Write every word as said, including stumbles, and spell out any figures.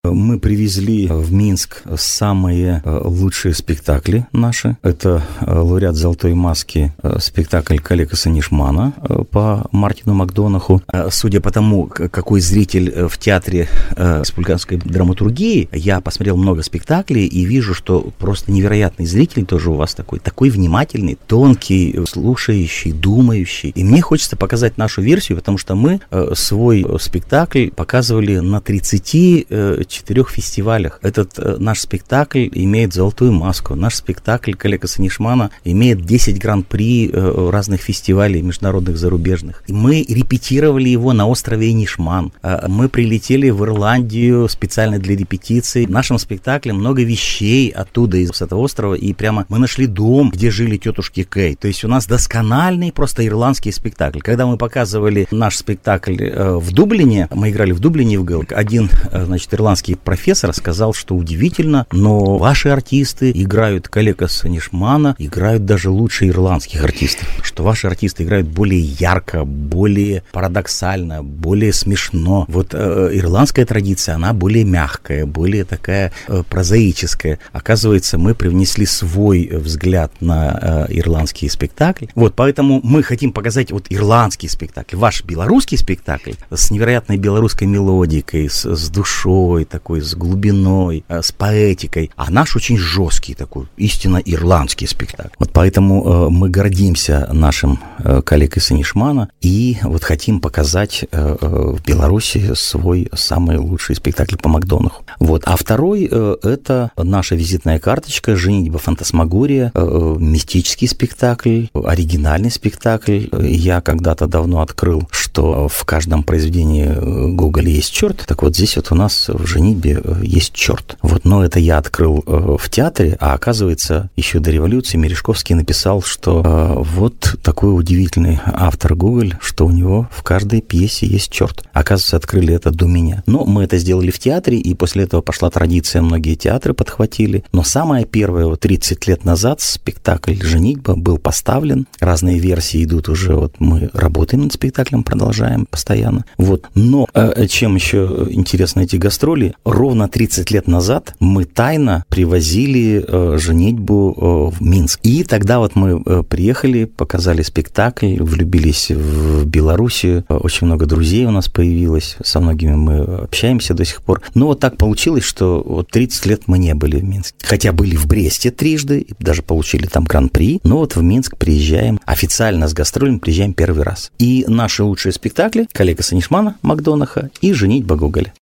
Мы привезли в Минск самые лучшие спектакли наши. Это лауреат «Золотой маски» спектакль Калека Санишмана по Мартину Макдонаху. Судя по тому, какой зритель в театре республиканской драматургии, я посмотрел много спектаклей и вижу, что просто невероятный зритель тоже у вас такой, такой внимательный, тонкий, слушающий, думающий. И мне хочется показать нашу версию, потому что мы свой спектакль показывали на тридцати четырех фестивалях. Этот э, наш спектакль имеет «Золотую маску». Наш спектакль Калека Санишмана имеет десять гран-при э, разных фестивалей международных, зарубежных. И мы репетировали его на острове Энишман. Э, мы прилетели в Ирландию специально для репетиций. В нашем спектакле много вещей оттуда, из этого острова, и прямо мы нашли дом, где жили тетушки Кей. То есть у нас доскональный просто ирландский спектакль. Когда мы показывали наш спектакль э, в Дублине, мы играли в Дублине в ГЭЛ, один, э, значит, ирландский профессор сказал, что удивительно, но ваши артисты играют Калека Санишмана, играют даже лучше ирландских артистов, что ваши артисты играют более ярко, более парадоксально, более смешно. Вот э, ирландская традиция, она более мягкая, более такая э, прозаическая. Оказывается, мы привнесли свой взгляд на э, ирландские спектакли. Вот, поэтому мы хотим показать вот ирландский спектакль, ваш белорусский спектакль с невероятной белорусской мелодикой, с, с душой, такой, с глубиной, с поэтикой, а наш очень жесткий такой, истинно ирландский спектакль. Вот поэтому э, мы гордимся нашим э, Калекой Санишмана и вот хотим показать э, в Беларуси свой самый лучший спектакль по Макдонаху. Вот. А второй э, это наша визитная карточка «Женитьба фантасмагория», э, мистический спектакль, оригинальный спектакль. Я когда-то давно открыл, что в каждом произведении Гоголя есть черт, так вот здесь вот у нас в «Женитьбе» есть черт. Вот, но это я открыл э, в театре, а оказывается, еще до революции Мережковский написал, что э, вот такой удивительный автор Гоголь, что у него в каждой пьесе есть черт. Оказывается, открыли это до меня. Но мы это сделали в театре, и после этого пошла традиция, многие театры подхватили. Но самое первое, вот тридцать лет назад спектакль «Женитьба» был поставлен. Разные версии идут уже, вот мы работаем над спектаклем, продолжаем постоянно. Вот. Но э, чем еще интересны эти гастроли? Ровно тридцать лет назад мы тайно привозили э, «Женитьбу» э, в Минск. И тогда вот мы э, приехали, показали спектакль, влюбились в Белоруссию. Очень много друзей у нас появилось, со многими мы общаемся до сих пор. Но вот так получилось, что вот тридцать лет мы не были в Минске. Хотя были в Бресте трижды, даже получили там гран-при. Но вот в Минск приезжаем, официально с гастролями приезжаем первый раз. И наши лучшие спектакли — Калека Санишмана, Макдонаха и «Женитьба» Гоголя.